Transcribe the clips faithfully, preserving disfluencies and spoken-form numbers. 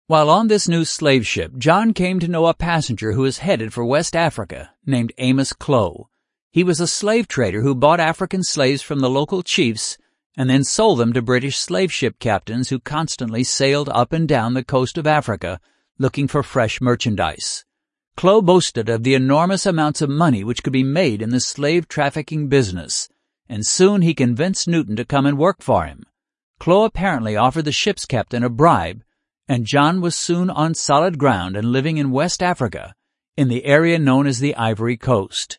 While on this new slave ship, John came to know a passenger who was headed for West Africa named Amos Clow. He was a slave trader who bought African slaves from the local chiefs and then sold them to British slave ship captains who constantly sailed up and down the coast of Africa looking for fresh merchandise. Clow boasted of the enormous amounts of money which could be made in the slave trafficking business, and soon he convinced Newton to come and work for him. Clow apparently offered the ship's captain a bribe, and John was soon on solid ground and living in West Africa, in the area known as the Ivory Coast.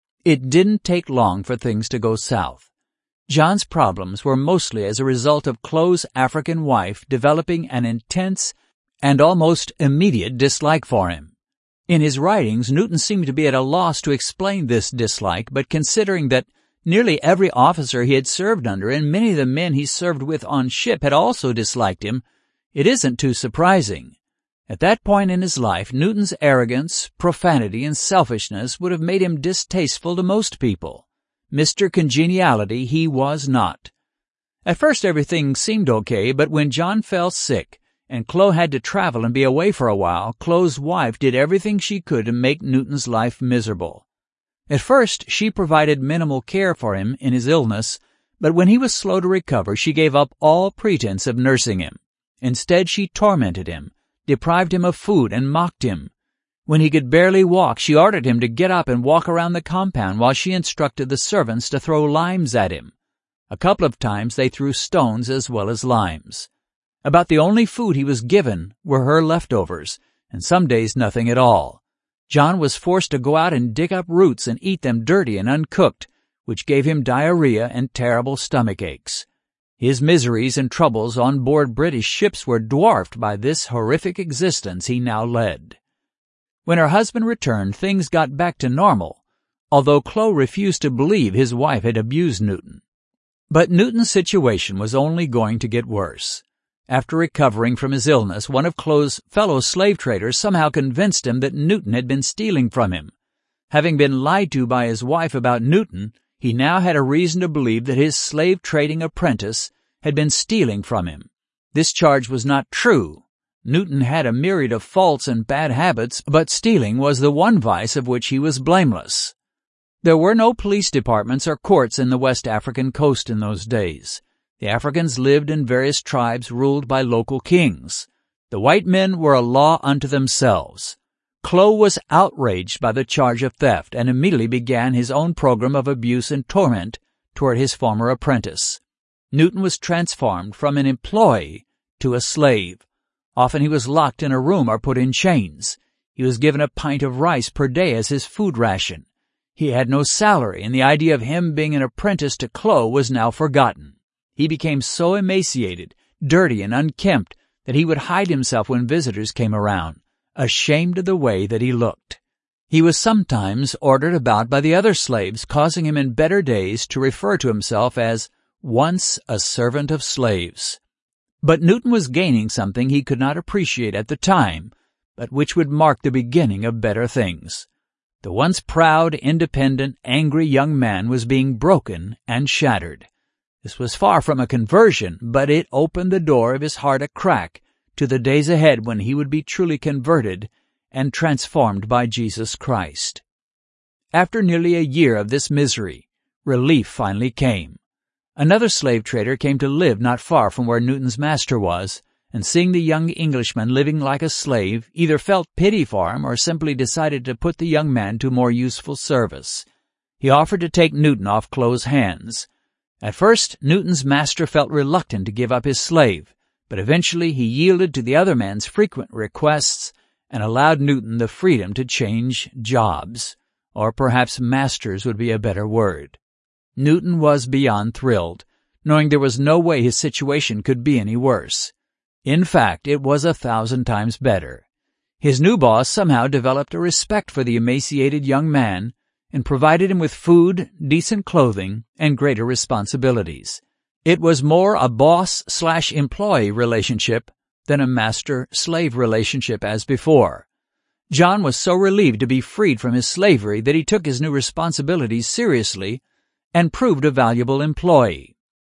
It didn't take long for things to go south. John's problems were mostly as a result of Clow's African wife developing an intense and almost immediate dislike for him. In his writings, Newton seemed to be at a loss to explain this dislike, but considering that nearly every officer he had served under and many of the men he served with on ship had also disliked him, it isn't too surprising. At that point in his life, Newton's arrogance, profanity, and selfishness would have made him distasteful to most people. Mister Congeniality he was not. At first everything seemed okay, but when John fell sick and Clow had to travel and be away for a while, Clow's wife did everything she could to make Newton's life miserable. At first, she provided minimal care for him in his illness, but when he was slow to recover, she gave up all pretense of nursing him. Instead, she tormented him, deprived him of food, and mocked him. When he could barely walk, she ordered him to get up and walk around the compound while she instructed the servants to throw limes at him. A couple of times they threw stones as well as limes. About the only food he was given were her leftovers, and some days nothing at all. John was forced to go out and dig up roots and eat them dirty and uncooked, which gave him diarrhea and terrible stomach aches. His miseries and troubles on board British ships were dwarfed by this horrific existence he now led. When her husband returned, things got back to normal, although Clow refused to believe his wife had abused Newton. But Newton's situation was only going to get worse. After recovering from his illness, one of Clow's fellow slave traders somehow convinced him that Newton had been stealing from him. Having been lied to by his wife about Newton, he now had a reason to believe that his slave-trading apprentice had been stealing from him. This charge was not true. Newton had a myriad of faults and bad habits, but stealing was the one vice of which he was blameless. There were no police departments or courts in the West African coast in those days. The Africans lived in various tribes ruled by local kings. The white men were a law unto themselves. Clow was outraged by the charge of theft and immediately began his own program of abuse and torment toward his former apprentice. Newton was transformed from an employee to a slave. Often he was locked in a room or put in chains. He was given a pint of rice per day as his food ration. He had no salary, and the idea of him being an apprentice to Clow was now forgotten. He became so emaciated, dirty, and unkempt that he would hide himself when visitors came around, ashamed of the way that he looked. He was sometimes ordered about by the other slaves, causing him in better days to refer to himself as once a servant of slaves. But Newton was gaining something he could not appreciate at the time, but which would mark the beginning of better things. The once proud, independent, angry young man was being broken and shattered. This was far from a conversion, but it opened the door of his heart a crack to the days ahead when he would be truly converted and transformed by Jesus Christ. After nearly a year of this misery, relief finally came. Another slave trader came to live not far from where Newton's master was, and seeing the young Englishman living like a slave, either felt pity for him or simply decided to put the young man to more useful service. He offered to take Newton off Clow's hands. At first, Newton's master felt reluctant to give up his slave, but eventually he yielded to the other man's frequent requests and allowed Newton the freedom to change jobs, or perhaps masters would be a better word. Newton was beyond thrilled, knowing there was no way his situation could be any worse. In fact, it was a thousand times better. His new boss somehow developed a respect for the emaciated young man and provided him with food, decent clothing, and greater responsibilities. It was more a boss-slash-employee relationship than a master-slave relationship as before. John was so relieved to be freed from his slavery that he took his new responsibilities seriously and proved a valuable employee.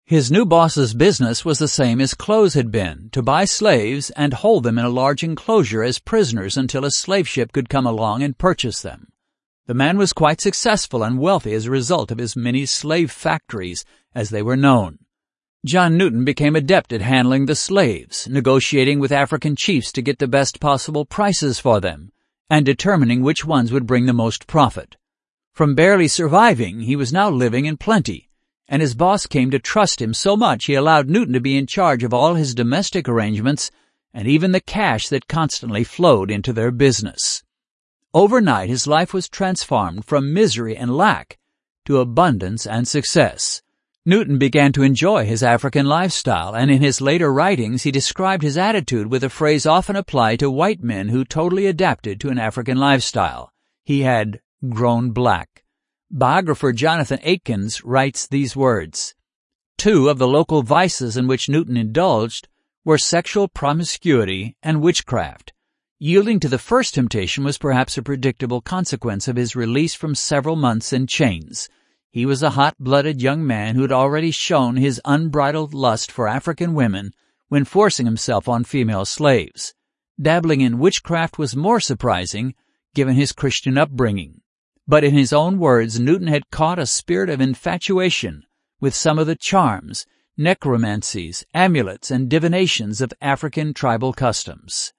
His new boss's business was the same as Clo's had been, to buy slaves and hold them in a large enclosure as prisoners until a slave ship could come along and purchase them. The man was quite successful and wealthy as a result of his many slave factories, as they were known. John Newton became adept at handling the slaves, negotiating with African chiefs to get the best possible prices for them, and determining which ones would bring the most profit. From barely surviving, he was now living in plenty, and his boss came to trust him so much he allowed Newton to be in charge of all his domestic arrangements and even the cash that constantly flowed into their business. Overnight, his life was transformed from misery and lack to abundance and success. Newton began to enjoy his African lifestyle, and in his later writings he described his attitude with a phrase often applied to white men who totally adapted to an African lifestyle. He had grown black. Biographer Jonathan Aitkins writes these words, "Two of the local vices in which Newton indulged were sexual promiscuity and witchcraft. Yielding to the first temptation was perhaps a predictable consequence of his release from several months in chains. He was a hot-blooded young man who had already shown his unbridled lust for African women when forcing himself on female slaves. Dabbling in witchcraft was more surprising, given his Christian upbringing. But in his own words, Newton had caught a spirit of infatuation with some of the charms, necromancies, amulets, and divinations of African tribal customs."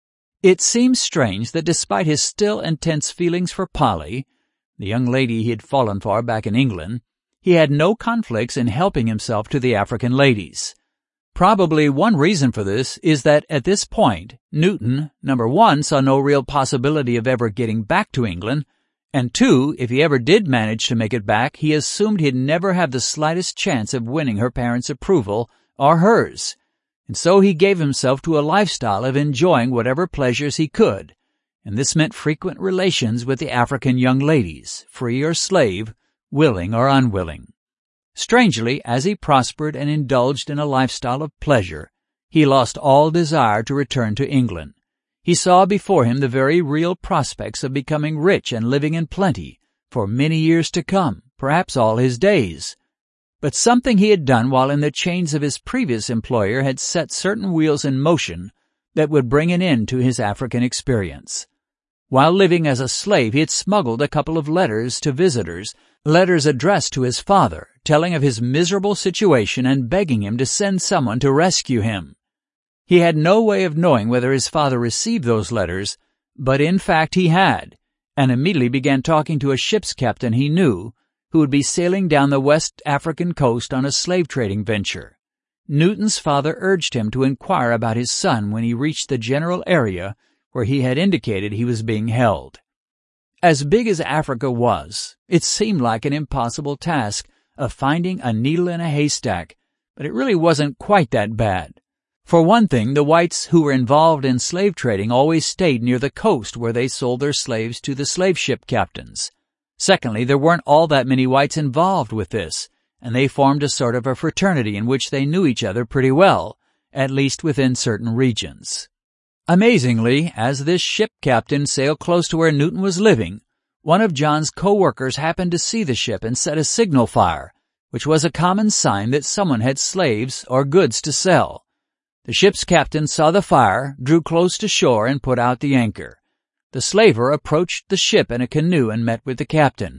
It seems strange that despite his still intense feelings for Polly, the young lady he had fallen for back in England, he had no conflicts in helping himself to the African ladies. Probably one reason for this is that at this point, Newton, number one, saw no real possibility of ever getting back to England, and two, if he ever did manage to make it back, he assumed he'd never have the slightest chance of winning her parents' approval or hers, and so he gave himself to a lifestyle of enjoying whatever pleasures he could, and this meant frequent relations with the African young ladies, free or slave, willing or unwilling. Strangely, as he prospered and indulged in a lifestyle of pleasure, he lost all desire to return to England. He saw before him the very real prospects of becoming rich and living in plenty for many years to come, perhaps all his days. But something he had done while in the chains of his previous employer had set certain wheels in motion that would bring an end to his African experience. While living as a slave, he had smuggled a couple of letters to visitors, letters addressed to his father, telling of his miserable situation and begging him to send someone to rescue him. He had no way of knowing whether his father received those letters, but in fact he had, and immediately began talking to a ship's captain he knew, who would be sailing down the West African coast on a slave-trading venture. Newton's father urged him to inquire about his son when he reached the general area where he had indicated he was being held. As big as Africa was, it seemed like an impossible task of finding a needle in a haystack, but it really wasn't quite that bad. For one thing, the whites who were involved in slave trading always stayed near the coast where they sold their slaves to the slave ship captains. Secondly, there weren't all that many whites involved with this, and they formed a sort of a fraternity in which they knew each other pretty well, at least within certain regions. Amazingly, as this ship captain sailed close to where Newton was living, one of John's co-workers happened to see the ship and set a signal fire, which was a common sign that someone had slaves or goods to sell. The ship's captain saw the fire, drew close to shore, and put out the anchor. The slaver approached the ship in a canoe and met with the captain.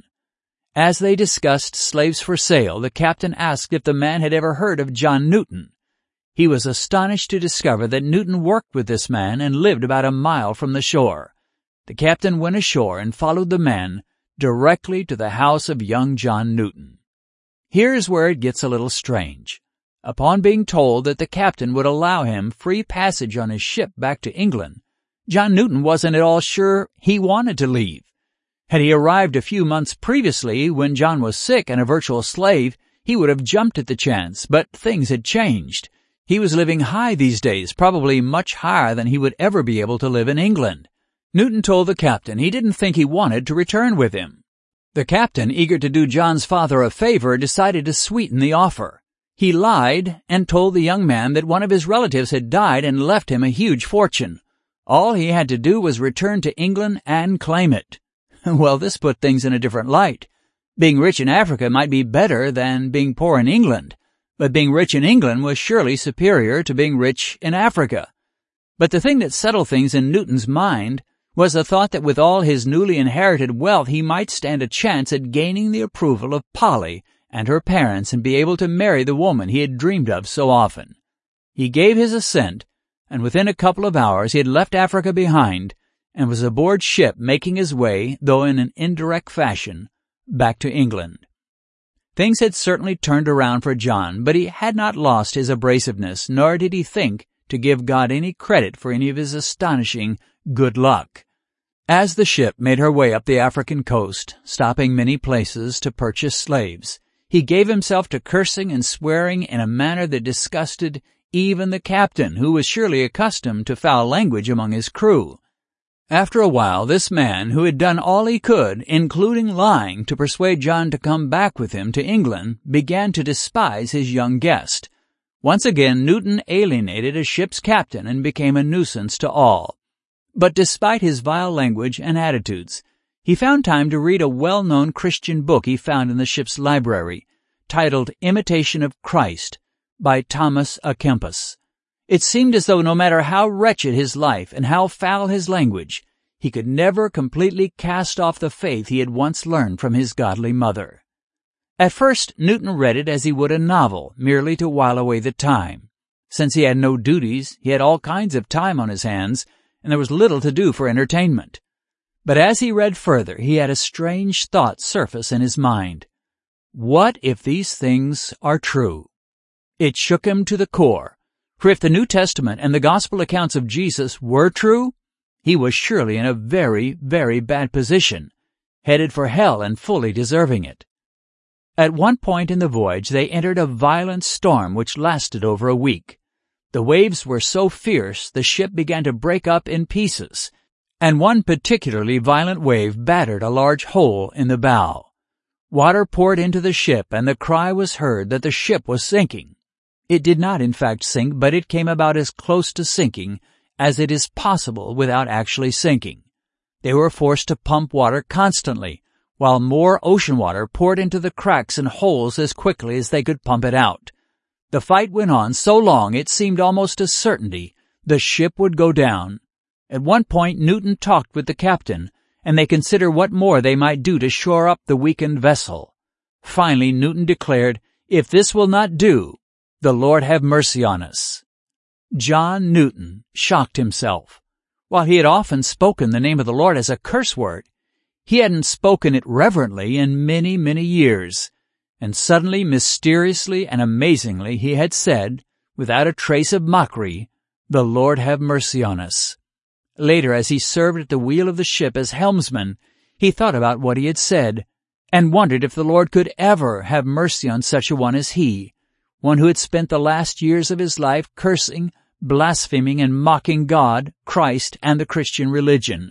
As they discussed slaves for sale, the captain asked if the man had ever heard of John Newton. He was astonished to discover that Newton worked with this man and lived about a mile from the shore. The captain went ashore and followed the man directly to the house of young John Newton. Here's where it gets a little strange. Upon being told that the captain would allow him free passage on his ship back to England, John Newton wasn't at all sure he wanted to leave. Had he arrived a few months previously when John was sick and a virtual slave, he would have jumped at the chance, but things had changed. He was living high these days, probably much higher than he would ever be able to live in England. Newton told the captain he didn't think he wanted to return with him. The captain, eager to do John's father a favor, decided to sweeten the offer. He lied and told the young man that one of his relatives had died and left him a huge fortune. All he had to do was return to England and claim it. Well, this put things in a different light. Being rich in Africa might be better than being poor in England, but being rich in England was surely superior to being rich in Africa. But the thing that settled things in Newton's mind was the thought that with all his newly inherited wealth he might stand a chance at gaining the approval of Polly and her parents and be able to marry the woman he had dreamed of so often. He gave his assent, and within a couple of hours he had left Africa behind and was aboard ship making his way, though in an indirect fashion, back to England. Things had certainly turned around for John, but he had not lost his abrasiveness, nor did he think to give God any credit for any of his astonishing good luck. As the ship made her way up the African coast, stopping many places to purchase slaves, he gave himself to cursing and swearing in a manner that disgusted even the captain, who was surely accustomed to foul language among his crew. After a while, this man, who had done all he could, including lying, to persuade John to come back with him to England, began to despise his young guest. Once again, Newton alienated a ship's captain and became a nuisance to all. But despite his vile language and attitudes, he found time to read a well-known Christian book he found in the ship's library, titled Imitation of Christ, by Thomas à Kempis. It seemed as though no matter how wretched his life and how foul his language, he could never completely cast off the faith he had once learned from his godly mother. At first, Newton read it as he would a novel, merely to while away the time. Since he had no duties, he had all kinds of time on his hands, and there was little to do for entertainment. But as he read further, he had a strange thought surface in his mind. What if these things are true? It shook him to the core. For if the New Testament and the Gospel accounts of Jesus were true, he was surely in a very, very bad position, headed for hell and fully deserving it. At one point in the voyage they entered a violent storm which lasted over a week. The waves were so fierce the ship began to break up in pieces, and one particularly violent wave battered a large hole in the bow. Water poured into the ship, and the cry was heard that the ship was sinking. It did not, in fact, sink, but it came about as close to sinking as it is possible without actually sinking. They were forced to pump water constantly, while more ocean water poured into the cracks and holes as quickly as they could pump it out. The fight went on so long it seemed almost a certainty the ship would go down. At one point Newton talked with the captain, and they considered what more they might do to shore up the weakened vessel. Finally Newton declared, "If this will not do, the Lord have mercy on us." John Newton shocked himself. While he had often spoken the name of the Lord as a curse word, he hadn't spoken it reverently in many, many years. And suddenly, mysteriously and amazingly, he had said, without a trace of mockery, "The Lord have mercy on us." Later, as he served at the wheel of the ship as helmsman, he thought about what he had said, and wondered if the Lord could ever have mercy on such a one as he, one who had spent the last years of his life cursing, blaspheming, and mocking God, Christ, and the Christian religion.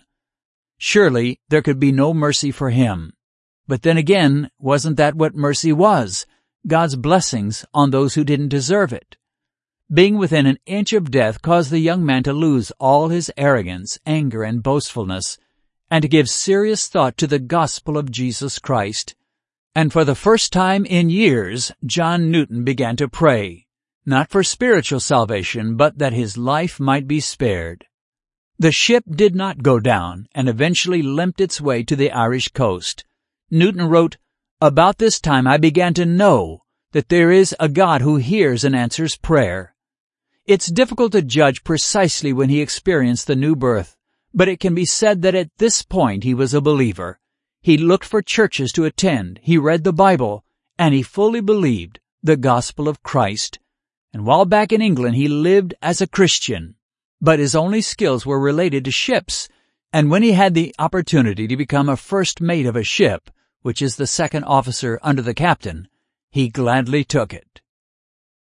Surely there could be no mercy for him. But then again, wasn't that what mercy was? God's blessings on those who didn't deserve it. Being within an inch of death caused the young man to lose all his arrogance, anger, and boastfulness, and to give serious thought to the gospel of Jesus Christ. And for the first time in years, John Newton began to pray, not for spiritual salvation, but that his life might be spared. The ship did not go down, and eventually limped its way to the Irish coast. Newton wrote, "About this time I began to know that there is a God who hears and answers prayer." It's difficult to judge precisely when he experienced the new birth, but it can be said that at this point he was a believer. He looked for churches to attend, he read the Bible, and he fully believed the gospel of Christ. And while back in England he lived as a Christian, but his only skills were related to ships, and when he had the opportunity to become a first mate of a ship, which is the second officer under the captain, he gladly took it.